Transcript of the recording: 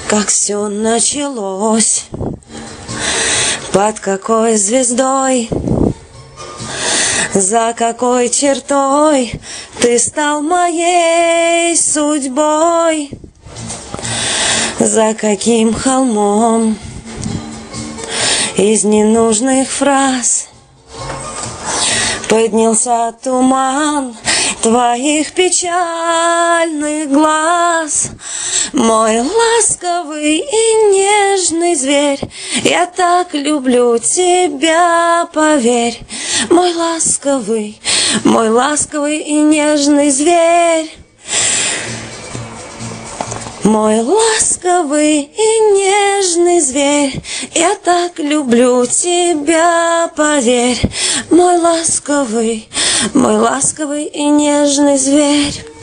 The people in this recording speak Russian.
как все началось, под какой звездой, за какой чертой ты стал моей судьбой, за каким холмом из ненужных фраз поднялся туман твоих печальных глаз. Мой ласковый и нежный зверь, я так люблю тебя, поверь. Мой ласковый и нежный зверь. Мой ласковый и нежный зверь, я так люблю тебя, поверь. Мой ласковый и нежный зверь.